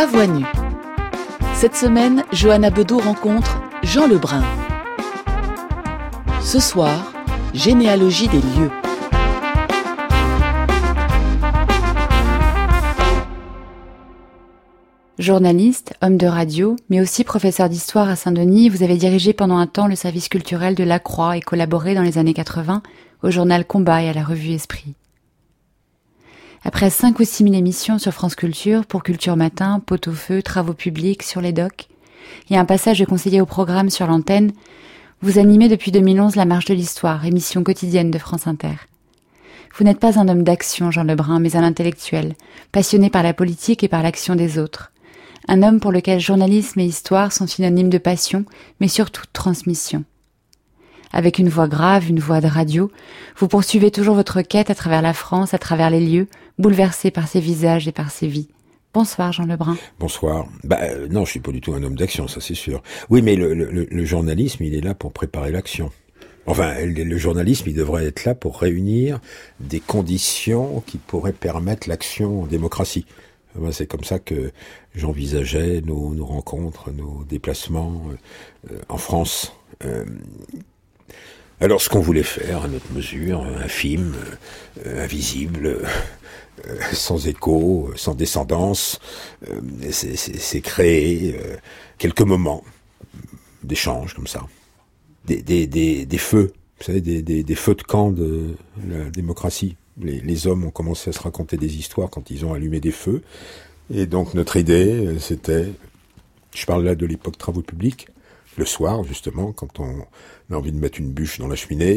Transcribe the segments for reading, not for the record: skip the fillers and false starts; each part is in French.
À voix nue. Cette semaine, Johanna Bedeau rencontre Jean Lebrun. Ce soir, généalogie des lieux. Journaliste, homme de radio, mais aussi professeur d'histoire à Saint-Denis, vous avez dirigé pendant un temps le service culturel de La Croix et collaboré dans les années 80 au journal Combat et à la revue Esprit. Après 5 ou 6 000 émissions sur France Culture, pour Culture Matin, Pot-au-feu, Travaux publics, sur les docs, et un passage de conseiller au programme sur l'antenne, vous animez depuis 2011 La Marche de l'Histoire, émission quotidienne de France Inter. Vous n'êtes pas un homme d'action, Jean Lebrun, mais un intellectuel, passionné par la politique et par l'action des autres. Un homme pour lequel journalisme et histoire sont synonymes de passion, mais surtout de transmission. Avec une voix grave, une voix de radio, vous poursuivez toujours votre quête à travers la France, à travers les lieux, bouleversés par ses visages et par ses vies. Bonsoir Jean Lebrun. Bonsoir. Non, je suis pas du tout un homme d'action, ça c'est sûr. Oui, mais le journalisme, il est là pour préparer l'action. Enfin, le journalisme, il devrait être là pour réunir des conditions qui pourraient permettre l'action en démocratie. C'est comme ça que j'envisageais nos rencontres, nos déplacements en France. Alors, ce qu'on voulait faire, à notre mesure, un film invisible, sans écho, sans descendance, c'est créer quelques moments d'échange comme ça. Des feux, vous savez, des feux de camp de la démocratie. Les hommes ont commencé à se raconter des histoires quand ils ont allumé des feux. Et donc notre idée, c'était, je parle là de l'époque travaux publics, le soir justement, quand on a envie de mettre une bûche dans la cheminée,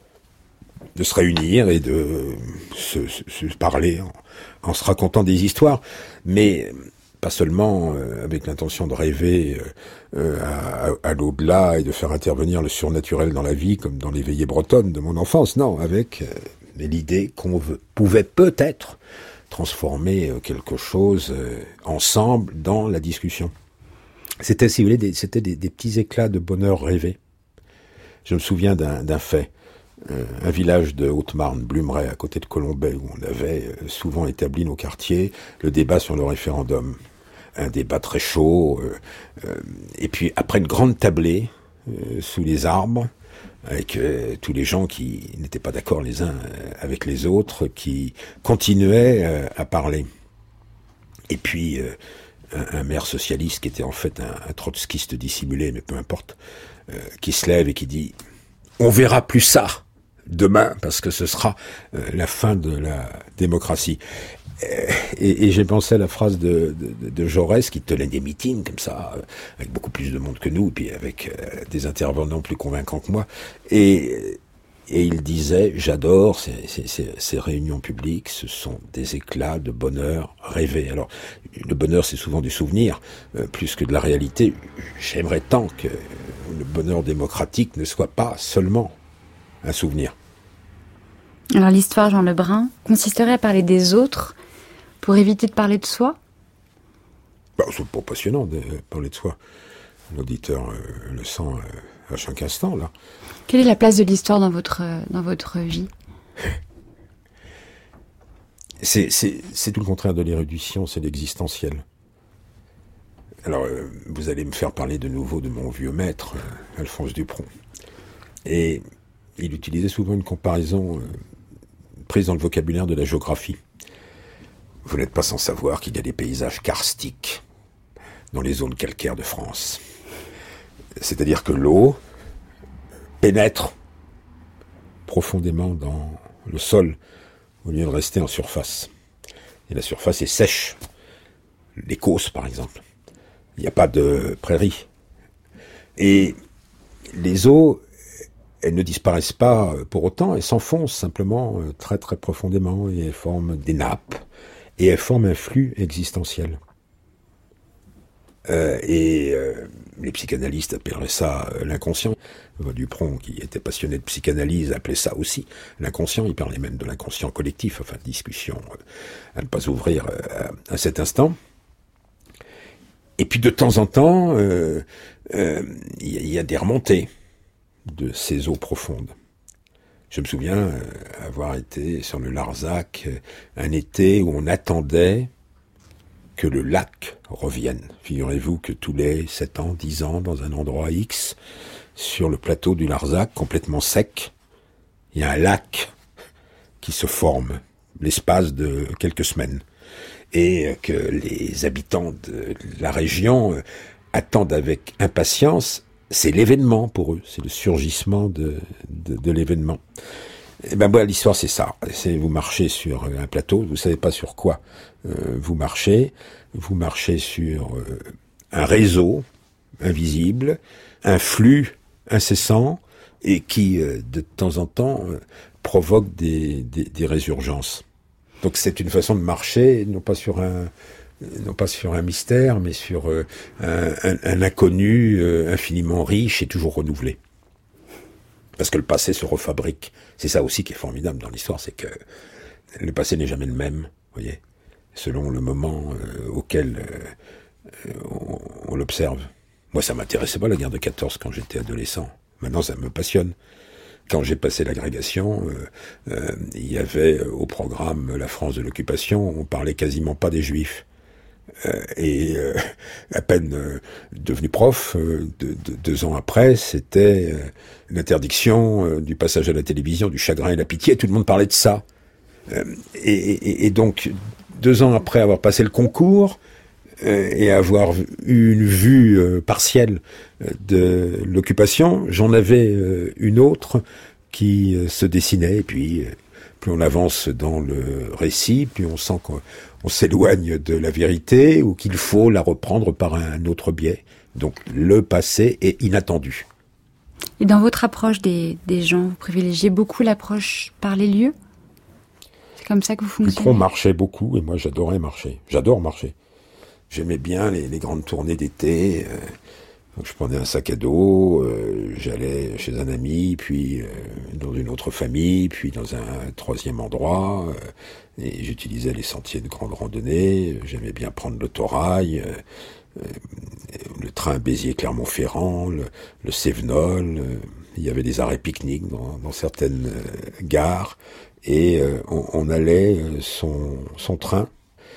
de se réunir et de se parler en se racontant des histoires, mais pas seulement avec l'intention de rêver à l'au-delà et de faire intervenir le surnaturel dans la vie, comme dans les veillées bretonnes de mon enfance, non, avec l'idée qu'on pouvait peut-être transformer quelque chose ensemble dans la discussion. C'était, si vous voulez, c'était des petits éclats de bonheur rêvé. Je me souviens d'un fait. Un village de Haute-Marne, Blumeret, à côté de Colombey, où on avait souvent établi nos quartiers, le débat sur le référendum. Un débat très chaud, et puis après une grande tablée, sous les arbres, avec tous les gens qui n'étaient pas d'accord les uns avec les autres, qui continuaient à parler. Et puis, un maire socialiste, qui était en fait un trotskiste dissimulé, mais peu importe, qui se lève et qui dit « On verra plus ça demain, parce que ce sera la fin de la démocratie ». Et j'ai pensé à la phrase de Jaurès, qui tenait des meetings comme ça, avec beaucoup plus de monde que nous, puis avec des intervenants plus convaincants que moi. Et il disait, j'adore ces réunions publiques, ce sont des éclats de bonheur rêvé. Alors, le bonheur, c'est souvent du souvenir, plus que de la réalité. J'aimerais tant que le bonheur démocratique ne soit pas seulement un souvenir. Alors l'histoire, Jean Lebrun, consisterait à parler des autres pour éviter de parler de soi ? C'est pas passionnant de parler de soi. L'auditeur le sent à chaque instant, là. Quelle est la place de l'histoire dans votre vie ? C'est tout le contraire de l'érudition, c'est l'existentiel. Alors, vous allez me faire parler de nouveau de mon vieux maître, Alphonse Dupron. Et il utilisait souvent une comparaison prise dans le vocabulaire de la géographie. Vous n'êtes pas sans savoir qu'il y a des paysages karstiques dans les zones calcaires de France. C'est-à-dire que l'eau pénètre profondément dans le sol au lieu de rester en surface. Et la surface est sèche. Les causses, par exemple. Il n'y a pas de prairies. Et les eaux, elles ne disparaissent pas pour autant, elles s'enfoncent simplement très très profondément et elles forment des nappes et elles forment un flux existentiel. Les psychanalystes appelleraient ça l'inconscient. Dupron, qui était passionné de psychanalyse, appelait ça aussi l'inconscient. Il parlait même de l'inconscient collectif, enfin discussion à ne pas ouvrir à cet instant. Et puis de temps en temps, il y a des remontées de ces eaux profondes. Je me souviens avoir été sur le Larzac un été où on attendait que le lac revienne. Figurez-vous que tous les 7 ans, 10 ans, dans un endroit X, sur le plateau du Larzac, complètement sec, il y a un lac qui se forme l'espace de quelques semaines. Et que les habitants de la région attendent avec impatience, c'est l'événement pour eux, c'est le surgissement de l'événement. Et ben moi, l'histoire c'est ça, c'est vous marchez sur un plateau, vous savez pas sur quoi vous marchez sur un réseau invisible, un flux incessant et qui de temps en temps provoque des résurgences. Donc c'est une façon de marcher, non pas sur un mystère, mais sur un inconnu infiniment riche et toujours renouvelé. Parce que le passé se refabrique. C'est ça aussi qui est formidable dans l'histoire, c'est que le passé n'est jamais le même, voyez, selon le moment auquel on l'observe. Moi, ça m'intéressait pas la guerre de 14 quand j'étais adolescent. Maintenant, ça me passionne. Quand j'ai passé l'agrégation, il y avait au programme La France de l'occupation, on parlait quasiment pas des Juifs. À peine devenu prof, 2 ans après, c'était l'interdiction du passage à la télévision, du chagrin et la pitié, tout le monde parlait de ça. Et donc, 2 ans après avoir passé le concours, et avoir eu une vue partielle de l'occupation, j'en avais une autre qui se dessinait, et puis plus on avance dans le récit, plus on sent qu'on s'éloigne de la vérité, ou qu'il faut la reprendre par un autre biais. Donc le passé est inattendu. Et dans votre approche des gens, vous privilégiez beaucoup l'approche par les lieux ? C'est comme ça que vous fonctionnez ? Dutronc marchait beaucoup, et moi j'adorais marcher. J'adore marcher. J'aimais bien les grandes tournées d'été. Donc je prenais un sac à dos, j'allais chez un ami, puis dans une autre famille, puis dans un troisième endroit. Et j'utilisais les sentiers de grande randonnée. J'aimais bien prendre l'autorail, le train Béziers-Clermont-Ferrand, le Cévenol. Il y avait des arrêts pique-nique dans certaines gares. Et on allait son train.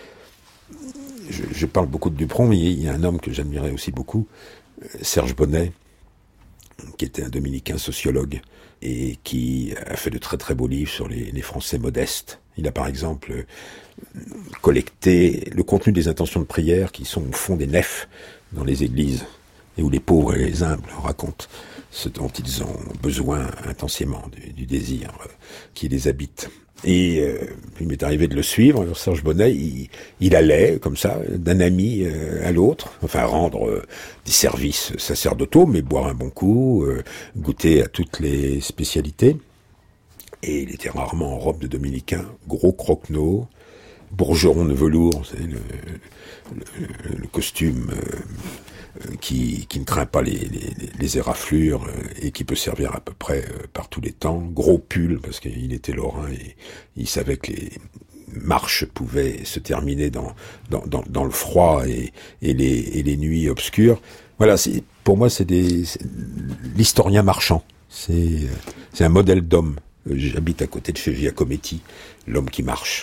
Je parle beaucoup de Dutronc, mais il y a un homme que j'admirais aussi beaucoup, Serge Bonnet, qui était un dominicain sociologue et qui a fait de très très beaux livres sur les Français modestes. Il a par exemple collecté le contenu des intentions de prière qui sont au fond des nefs dans les églises et où les pauvres et les humbles racontent ce dont ils ont besoin intensément, du désir qui les habite. Et il m'est arrivé de le suivre. Alors Serge Bonnet, il allait comme ça d'un ami à l'autre, enfin rendre des services sacerdotaux, mais boire un bon coup, goûter à toutes les spécialités. Et il était rarement en robe de dominicain, gros croquenot, bourgeron de velours, vous savez, le costume qui ne craint pas les éraflures et qui peut servir à peu près par tous les temps. Gros pull, parce qu'il était lorrain et il savait que les marches pouvaient se terminer dans le froid et les nuits obscures. Voilà, pour moi, c'est l'historien marchand. C'est un modèle d'homme. J'habite à côté de chez Giacometti, l'homme qui marche.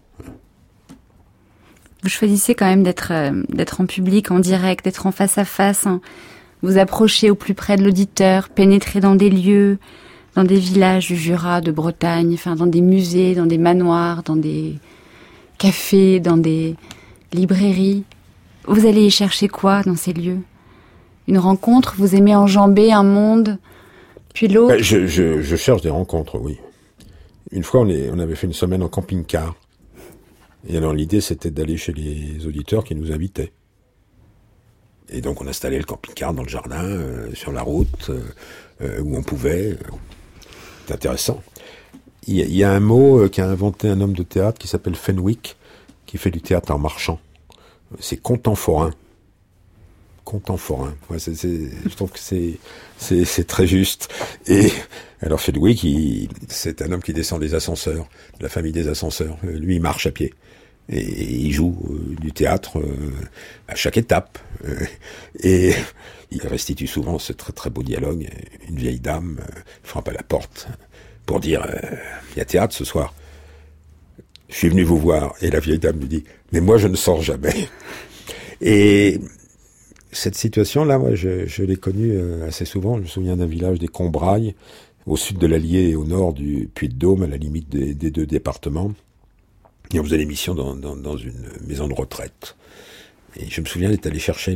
Vous choisissez quand même d'être en public, en direct, d'être en face à face, hein. Vous approchez au plus près de l'auditeur, pénétrez dans des lieux, dans des villages du Jura, de Bretagne, enfin dans des musées, dans des manoirs, dans des cafés, dans des librairies. Vous allez y chercher quoi dans ces lieux ? Une rencontre ? Vous aimez enjamber un monde, puis l'autre ? Je cherche des rencontres, oui. Une fois, on avait fait une semaine en camping-car. Et alors l'idée, c'était d'aller chez les auditeurs qui nous invitaient. Et donc on installait le camping-car dans le jardin, sur la route, où on pouvait. C'est intéressant. Il y a un mot qu'a inventé un homme de théâtre qui s'appelle Fenwick, qui fait du théâtre en marchant. C'est contemporain. Contemporain. Ouais, je trouve que c'est très juste. Et alors Fenwick, c'est un homme qui descend des ascenseurs, de la famille des ascenseurs. Lui, il marche à pied. Et il joue du théâtre à chaque étape. Et il restitue souvent ce très très beau dialogue. Une vieille dame frappe à la porte pour dire il y a théâtre ce soir. je suis venu vous voir. Et la vieille dame me dit, mais moi je ne sors jamais. Et cette situation-là, moi, je l'ai connue assez souvent. Je me souviens d'un village des Combrailles, au sud de l'Allier et au nord du Puy-de-Dôme, à la limite des deux départements. Et on faisait l'émission dans une maison de retraite. Et je me souviens d'être allé chercher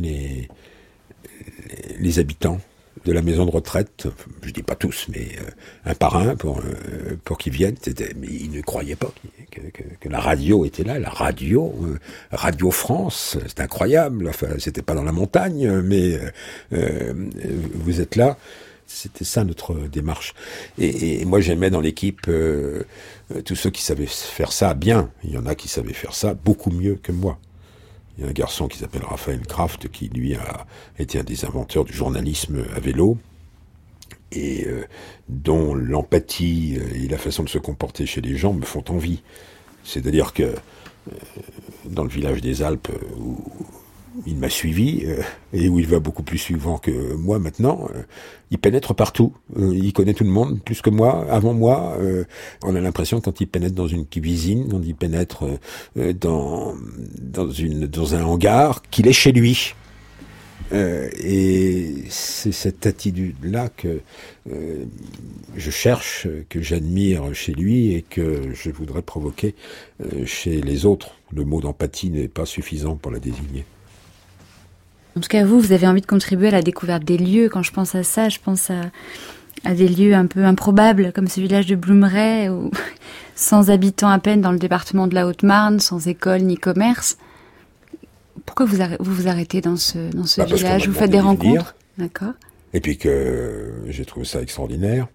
les habitants de la maison de retraite, je dis pas tous, mais un par un, pour qu'ils viennent. Mais ils ne croyaient pas que la radio était là, la radio, Radio France, c'est incroyable. Enfin, c'était pas dans la montagne, mais vous êtes là. C'était ça notre démarche. Et moi j'aimais dans l'équipe tous ceux qui savaient faire ça bien. Il y en a qui savaient faire ça beaucoup mieux que moi. Il y a un garçon qui s'appelle Raphaël Kraft qui lui a été un des inventeurs du journalisme à vélo et dont l'empathie et la façon de se comporter chez les gens me font envie. C'est-à-dire que dans le village des Alpes où il m'a suivi et où il va beaucoup plus suivant que moi maintenant, il pénètre partout. Il connaît tout le monde plus que moi. Avant moi, on a l'impression quand il pénètre dans une cuisine, quand il pénètre dans un hangar, qu'il est chez lui. Et c'est cette attitude-là que je cherche, que j'admire chez lui et que je voudrais provoquer chez les autres. Le mot d'empathie n'est pas suffisant pour la désigner. En tout cas, vous avez envie de contribuer à la découverte des lieux. Quand je pense à ça, je pense à des lieux un peu improbables, comme ce village de Blumray, où, sans habitants à peine dans le département de la Haute-Marne, sans école ni commerce. Pourquoi vous vous arrêtez dans ce village? Vous faites des rencontres? D'accord. Et puis que j'ai trouvé ça extraordinaire.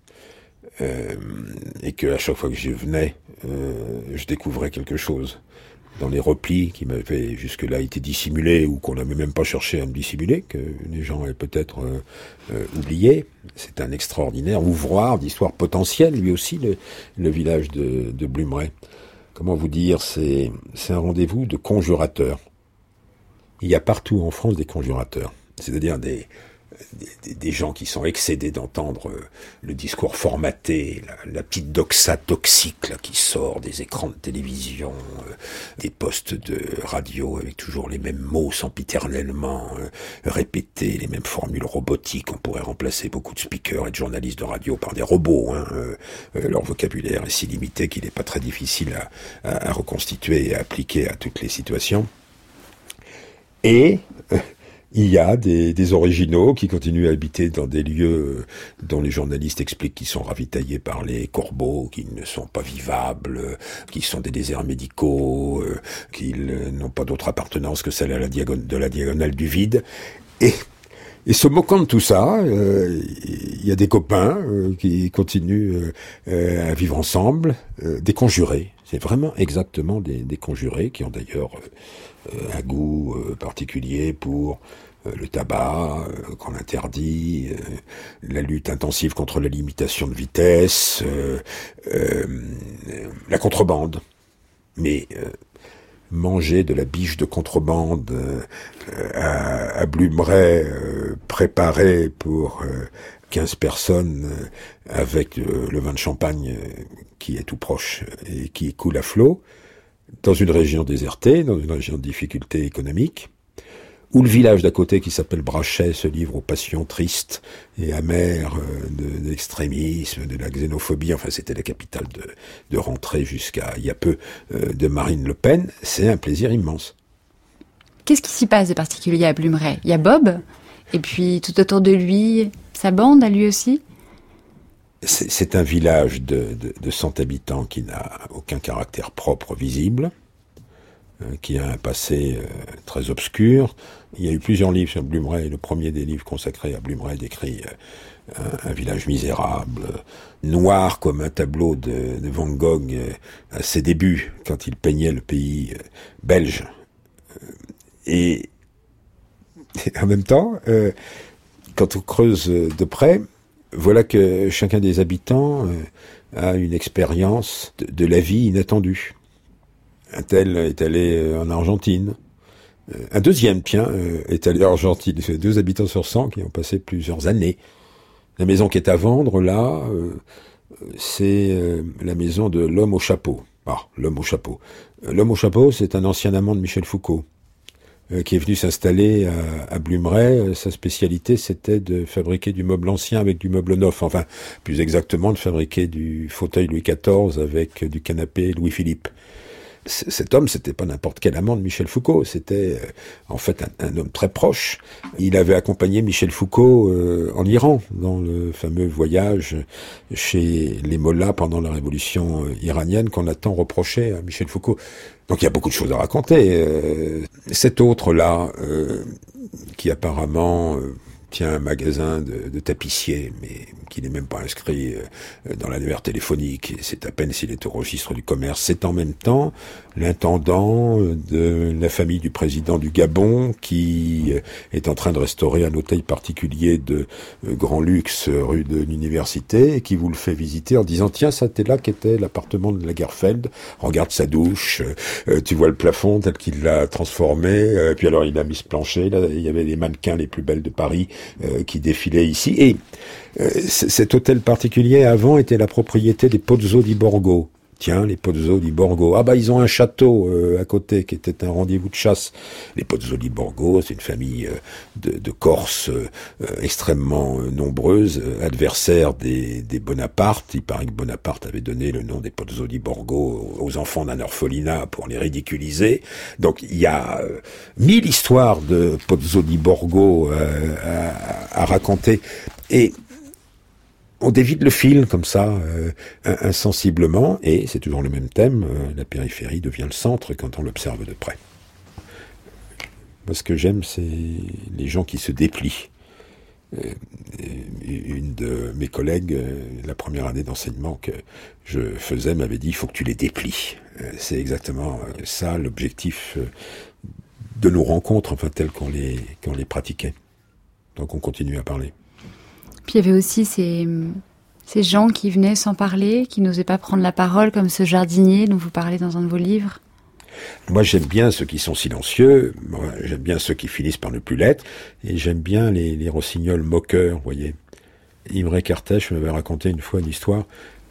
Et que à chaque fois que j'y venais, je découvrais quelque chose. Dans les replis qui m'avaient jusque-là été dissimulés ou qu'on n'avait même pas cherché à me dissimuler, que les gens avaient peut-être oublié. C'est un extraordinaire ouvroir d'histoire potentielle, lui aussi, le village de Blumray. Comment vous dire, c'est un rendez-vous de conjurateurs. Il y a partout en France des conjurateurs, c'est-à-dire des gens qui sont excédés d'entendre le discours formaté, la petite doxa toxique là, qui sort des écrans de télévision, des postes de radio avec toujours les mêmes mots sempiternellement répétés, les mêmes formules robotiques. On pourrait remplacer beaucoup de speakers et de journalistes de radio par des robots. Leur vocabulaire est si limité qu'il n'est pas très difficile à reconstituer et à appliquer à toutes les situations. Et il y a des originaux qui continuent à habiter dans des lieux dont les journalistes expliquent qu'ils sont ravitaillés par les corbeaux, qu'ils ne sont pas vivables, qu'ils sont des déserts médicaux, qu'ils n'ont pas d'autre appartenance que celle de la diagonale du vide. Et se moquant de tout ça, il y a des copains qui continuent à vivre ensemble, des conjurés. C'est vraiment exactement des conjurés qui ont d'ailleurs un goût particulier pour le tabac qu'on interdit, la lutte intensive contre la limitation de vitesse, la contrebande. Mais manger de la biche de contrebande à Blumray, préparée pour 15 personnes avec le vin de champagne qui est tout proche et qui coule à flot, dans une région désertée, dans une région de difficulté économique, où le village d'à côté qui s'appelle Brachet se livre aux passions tristes et amères de l'extrémisme, de la xénophobie. Enfin, c'était la capitale de rentrée jusqu'à il y a peu de Marine Le Pen. C'est un plaisir immense. Qu'est-ce qui s'y passe de particulier à Blumray? Il y a Bob, et puis tout autour de lui, sa bande à lui aussi? C'est un village de 100 habitants qui n'a aucun caractère propre visible, qui a un passé très obscur. Il y a eu plusieurs livres sur Blumray. Le premier des livres consacrés à Blumray décrit un village misérable, noir comme un tableau de Van Gogh à ses débuts, quand il peignait le pays belge. Et en même temps, quand on creuse de près, voilà que chacun des habitants a une expérience de la vie inattendue. Un tel est allé en Argentine. Un deuxième, est allé en Argentine. C'est 2 habitants sur 100 qui ont passé plusieurs années. La maison qui est à vendre, là, c'est la maison de l'homme au chapeau. L'homme au chapeau. L'homme au chapeau, c'est un ancien amant de Michel Foucault, qui est venu s'installer à Blumeret. Sa spécialité, c'était de fabriquer du meuble ancien avec du meuble neuf. Enfin, plus exactement, de fabriquer du fauteuil Louis XIV avec du canapé Louis-Philippe. Cet homme, c'était pas n'importe quel amant de Michel Foucault, c'était en fait un homme très proche. Il avait accompagné Michel Foucault en Iran, dans le fameux voyage chez les mollahs pendant la révolution iranienne qu'on a tant reproché à Michel Foucault. Donc il y a beaucoup de choses à raconter. Cet autre-là, qui apparemment tient un magasin de tapissier, mais qui n'est même pas inscrit dans l'annuaire téléphonique, et c'est à peine s'il est au registre du commerce. C'est en même temps l'intendant de la famille du président du Gabon, qui est en train de restaurer un hôtel particulier de grand luxe rue de l'Université, et qui vous le fait visiter en disant: tiens, ça t'es là qu'était l'appartement de Lagerfeld, regarde sa douche, tu vois le plafond tel qu'il l'a transformé, puis alors il a mis ce plancher, là, il y avait les mannequins les plus belles de Paris qui défilaient ici, et cet hôtel particulier avant était la propriété des Pozzo di Borgo. Tiens, les Pozzo di Borgo. Ah bah ils ont un château à côté qui était un rendez-vous de chasse. Les Pozzo di Borgo, c'est une famille de Corses extrêmement nombreuse, adversaire des Bonaparte. Il paraît que Bonaparte avait donné le nom des Pozzo di Borgo aux enfants d'un orphelinat pour les ridiculiser. Donc il y a 1000 histoires de Pozzo di Borgo à raconter. Et on dévide le fil comme ça, insensiblement, et c'est toujours le même thème, la périphérie devient le centre quand on l'observe de près. Moi, ce que j'aime, c'est les gens qui se déplient. Une de mes collègues, la première année d'enseignement que je faisais, m'avait dit: il faut que tu les déplies. C'est exactement ça l'objectif de nos rencontres, enfin telles qu'on les pratiquait. Donc on continue à parler. Puis il y avait aussi ces gens qui venaient sans parler, qui n'osaient pas prendre la parole, comme ce jardinier dont vous parlez dans un de vos livres. Moi, j'aime bien ceux qui sont silencieux, j'aime bien ceux qui finissent par ne plus l'être, et j'aime bien les rossignols moqueurs, vous voyez. Imre Kertész m'avait raconté une fois une histoire.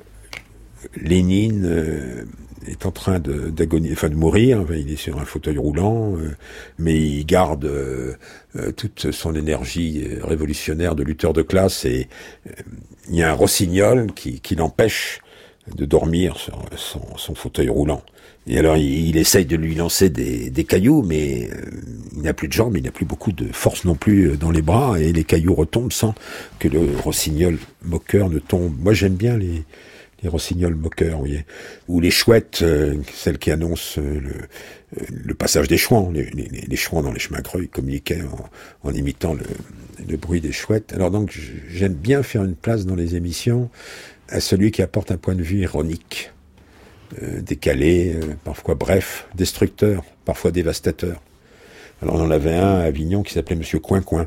Lénine est en train de mourir, il est sur un fauteuil roulant, mais il garde toute son énergie révolutionnaire de lutteur de classe, et il y a un rossignol qui l'empêche de dormir sur son fauteuil roulant. Et alors il essaye de lui lancer des cailloux, mais il n'a plus de jambes, il n'a plus beaucoup de force non plus dans les bras, et les cailloux retombent sans que le rossignol moqueur ne tombe. Moi j'aime bien les rossignols moqueurs, vous voyez. Ou les chouettes, celles qui annoncent le passage des chouans. Les chouans dans les chemins creux, ils communiquaient en imitant le bruit des chouettes. Alors donc, j'aime bien faire une place dans les émissions à celui qui apporte un point de vue ironique, décalé, parfois bref, destructeur, parfois dévastateur. Alors on en avait un à Avignon qui s'appelait Monsieur Coin-Coin.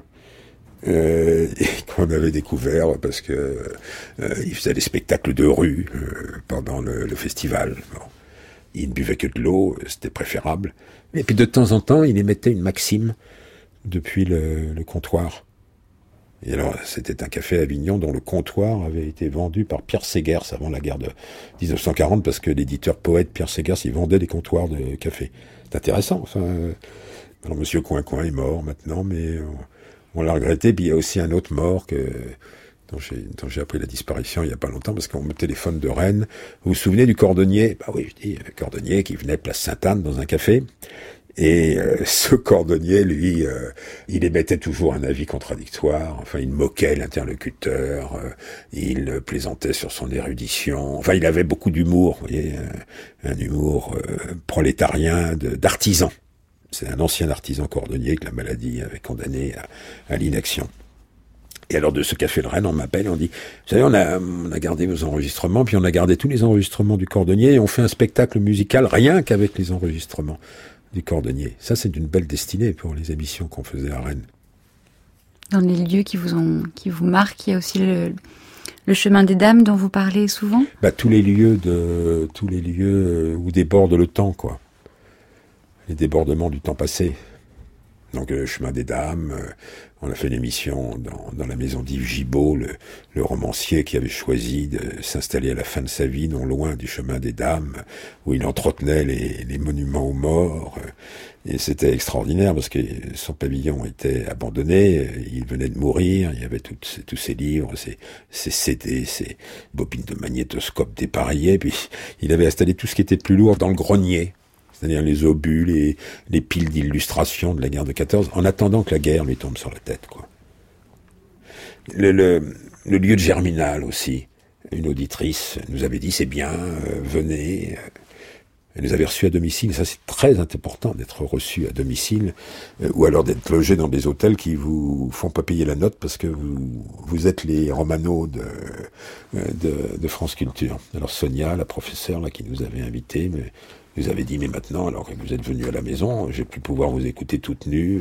Et qu'on avait découvert parce que il faisait des spectacles de rue pendant le festival. Bon. Il ne buvait que de l'eau, c'était préférable. Et puis de temps en temps, il émettait une maxime depuis le comptoir. Et alors, c'était un café à Avignon dont le comptoir avait été vendu par Pierre Ségers avant la guerre de 1940, parce que l'éditeur poète Pierre Ségers, il vendait des comptoirs de café. C'est intéressant. Enfin, alors Monsieur Coin-Coin est mort maintenant, mais on l'a regretté. Puis il y a aussi un autre mort dont j'ai appris la disparition il y a pas longtemps, parce qu'on me téléphone de Rennes. Vous vous souvenez du cordonnier? Bah oui, je dis, le cordonnier qui venait place Sainte-Anne dans un café. Et ce cordonnier, lui, il émettait toujours un avis contradictoire. Enfin, il moquait l'interlocuteur, il plaisantait sur son érudition. Enfin, il avait beaucoup d'humour, vous voyez, un humour prolétarien d'artisan. C'est un ancien artisan cordonnier que la maladie avait condamné à l'inaction. Et alors de ce café de Rennes, on m'appelle et on dit: vous savez, on a gardé vos enregistrements, puis on a gardé tous les enregistrements du cordonnier, et on fait un spectacle musical rien qu'avec les enregistrements du cordonnier. Ça, c'est d'une belle destinée pour les émissions qu'on faisait à Rennes. Dans les lieux qui vous marquent, il y a aussi le chemin des dames dont vous parlez souvent. Tous les lieux où déborde le temps, quoi. Les débordements du temps passé. Donc le chemin des dames, on a fait l'émission dans la maison d'Yves Gibault, le romancier qui avait choisi de s'installer à la fin de sa vie, non loin du chemin des dames, où il entretenait les monuments aux morts. Et c'était extraordinaire parce que son pavillon était abandonné, il venait de mourir, il y avait tous ses livres, ses CD, ses bobines de magnétoscope dépareillées, puis il avait installé tout ce qui était plus lourd dans le grenier. C'est-à-dire les obus, les piles d'illustrations de la guerre de 14, en attendant que la guerre lui tombe sur la tête, quoi. Le lieu de Germinal aussi. Une auditrice nous avait dit, c'est bien, venez. Elle nous avait reçus à domicile. Ça, c'est très important d'être reçu à domicile, ou alors d'être logé dans des hôtels qui vous font pas payer la note parce que vous êtes les Romano de France Culture. Alors Sonia, la professeure là qui nous avait invités, nous avait dit, mais maintenant, alors que vous êtes venu à la maison, je vais plus pouvoir vous écouter toute nue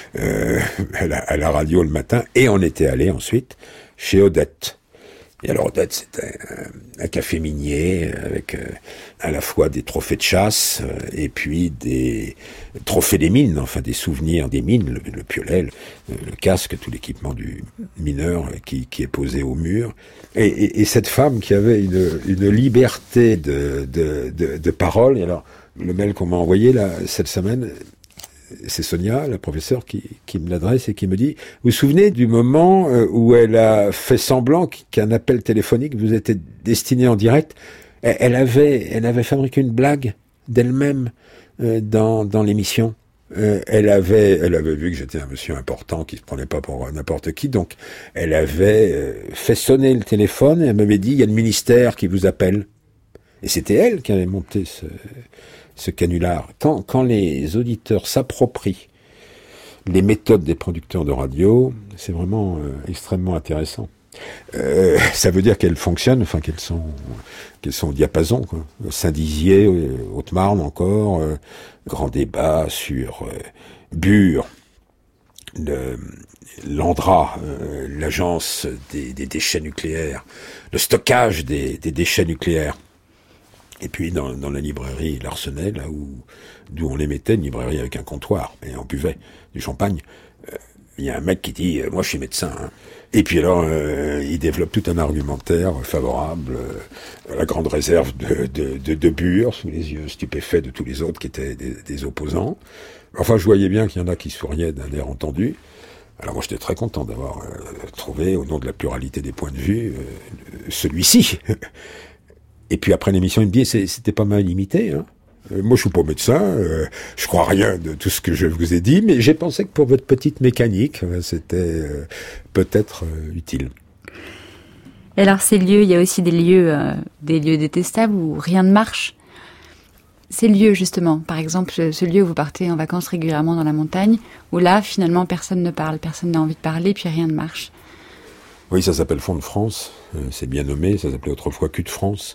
à la radio le matin. Et on était allé ensuite chez Odette. Et alors Odette, c'était un café minier avec à la fois des trophées de chasse et puis des trophées des mines, enfin des souvenirs des mines, le piolet, le casque, tout l'équipement du mineur qui est posé au mur. Et cette femme qui avait une liberté de parole. Et alors le mail qu'on m'a envoyé là cette semaine, c'est Sonia, la professeure, qui me l'adresse et qui me dit, vous vous souvenez du moment où elle a fait semblant qu'un appel téléphonique vous était destiné en direct? Elle avait fabriqué une blague d'elle-même dans l'émission. Elle avait vu que j'étais un monsieur important qui se prenait pas pour n'importe qui, donc elle avait fait sonner le téléphone et elle m'avait dit, il y a le ministère qui vous appelle. Et c'était elle qui avait monté ce canular. Quand les auditeurs s'approprient les méthodes des producteurs de radio, c'est vraiment extrêmement intéressant. Ça veut dire qu'elles fonctionnent, enfin qu'elles sont au diapason, quoi. Saint-Dizier, Haute-Marne encore, grand débat sur Bure, l'ANDRA, l'agence des déchets nucléaires, le stockage des déchets nucléaires. Et puis dans la librairie Larsenet, là d'où on les mettait, une librairie avec un comptoir, et on buvait du champagne, il y a un mec qui dit moi je suis médecin, hein. Et puis alors il développe tout un argumentaire favorable à la grande réserve de Bure, sous les yeux stupéfaits de tous les autres qui étaient des opposants. Enfin je voyais bien qu'il y en a qui souriaient d'un air entendu. Alors moi j'étais très content d'avoir trouvé, au nom de la pluralité des points de vue, celui-ci. Et puis après l'émission, il me dit, c'était pas mal imité, hein. Moi, je suis pas médecin, je crois rien de tout ce que je vous ai dit, mais j'ai pensé que pour votre petite mécanique, c'était peut-être utile. Et alors, ces lieux, il y a aussi des lieux détestables où rien ne marche. Ces lieux, justement, par exemple, ce lieu où vous partez en vacances régulièrement dans la montagne, où là, finalement, personne ne parle, personne n'a envie de parler, puis rien ne marche. Oui, ça s'appelle Fond de France, c'est bien nommé, ça s'appelait autrefois Cul de France.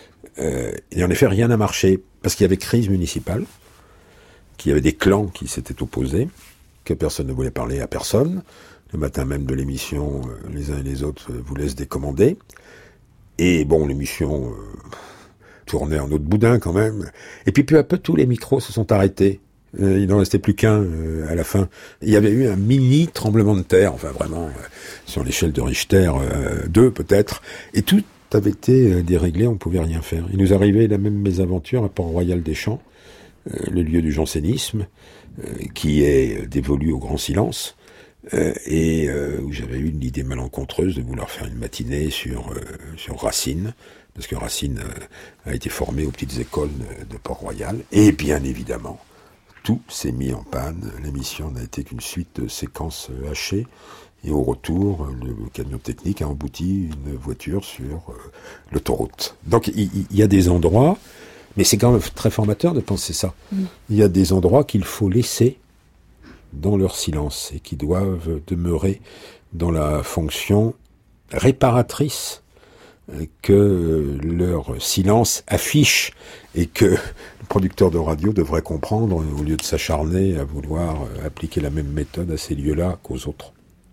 Et en effet, rien n'a marché, parce qu'il y avait crise municipale, qu'il y avait des clans qui s'étaient opposés, que personne ne voulait parler à personne. Le matin même de l'émission, les uns et les autres vous laissent décommander. Et bon, l'émission tournait en autre boudin quand même. Et puis peu à peu, tous les micros se sont arrêtés. Il n'en restait plus qu'un à la fin. Il y avait eu un mini tremblement de terre, enfin vraiment, sur l'échelle de Richter, 2 peut-être, et tout avait été déréglé, on ne pouvait rien faire. Il nous arrivait la même mésaventure à Port-Royal-des-Champs, le lieu du jansénisme, qui est dévolu au grand silence, et où j'avais eu une idée malencontreuse de vouloir faire une matinée sur Racine, parce que Racine a été formé aux petites écoles de Port-Royal, et bien évidemment, tout s'est mis en panne. L'émission n'a été qu'une suite de séquences hachées. Et au retour, le camion technique a embouti une voiture sur l'autoroute. Donc il y a des endroits, mais c'est quand même très formateur de penser ça. Il y a des endroits qu'il faut laisser dans leur silence et qui doivent demeurer dans la fonction réparatrice que leur silence affiche et que le producteur de radio devrait comprendre au lieu de s'acharner à vouloir appliquer la même méthode à ces lieux-là qu'aux autres.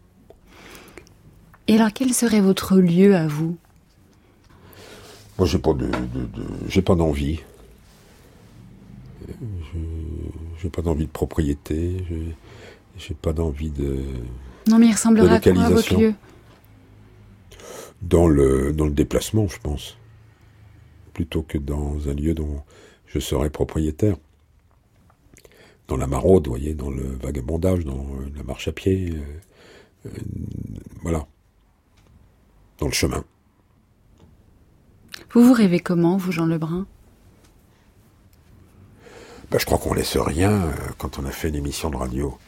Et alors, quel serait votre lieu à vous ? Moi, j'ai pas d'envie. J'ai pas d'envie de propriété. J'ai pas d'envie de... Non, mais il ressemblera à quoi votre lieu ? Dans le déplacement, je pense. Plutôt que dans un lieu dont je serais propriétaire. Dans la maraude, vous voyez, dans le vagabondage, dans la marche à pied. Voilà. Dans le chemin. Vous rêvez comment, vous, Jean Lebrun ? Je crois qu'on laisse rien quand on a fait une émission de radio.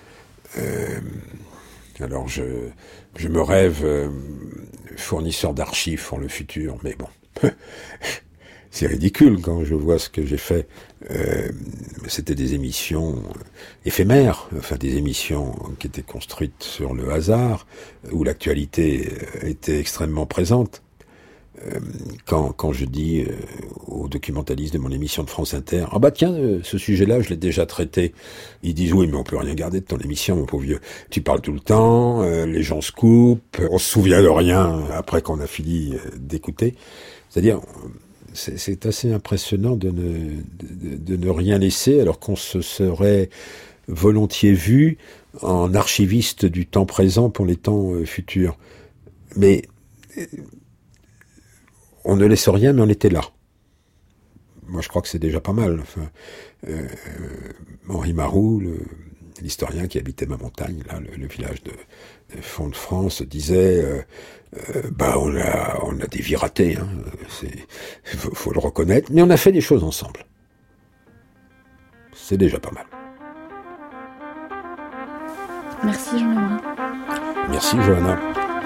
Alors je me rêve fournisseur d'archives pour le futur, mais bon, c'est ridicule quand je vois ce que j'ai fait. C'était des émissions éphémères, enfin des émissions qui étaient construites sur le hasard, où l'actualité était extrêmement présente. Quand je dis aux documentalistes de mon émission de France Inter, ah bah tiens, ce sujet-là, je l'ai déjà traité. Ils disent oui, mais on peut rien garder de ton émission, mon pauvre vieux. Tu parles tout le temps, les gens se coupent, on se souvient de rien après qu'on a fini d'écouter. C'est-à-dire, c'est assez impressionnant de ne rien laisser, alors qu'on se serait volontiers vu en archiviste du temps présent pour les temps futurs. Mais on ne laisse rien, mais on était là. Moi, je crois que c'est déjà pas mal. Enfin, Henri Marou, l'historien qui habitait ma montagne, là, le village de Font-de-France, disait on a des vies ratées, hein, faut le reconnaître, mais on a fait des choses ensemble. C'est déjà pas mal. Merci, Jean Lebrun. Merci, Johanna.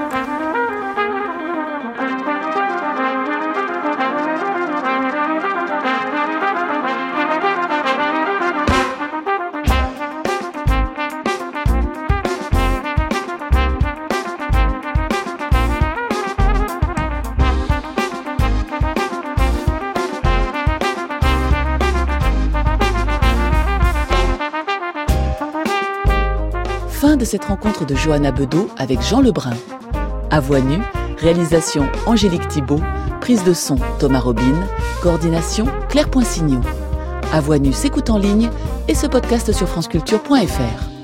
Fin de cette rencontre de Johanna Bedeau avec Jean Lebrun. À voix nue, réalisation Angélique Thibault, prise de son Thomas Robin, coordination Claire Poinsignon. À voix nue s'écoute en ligne et ce podcast sur franceculture.fr.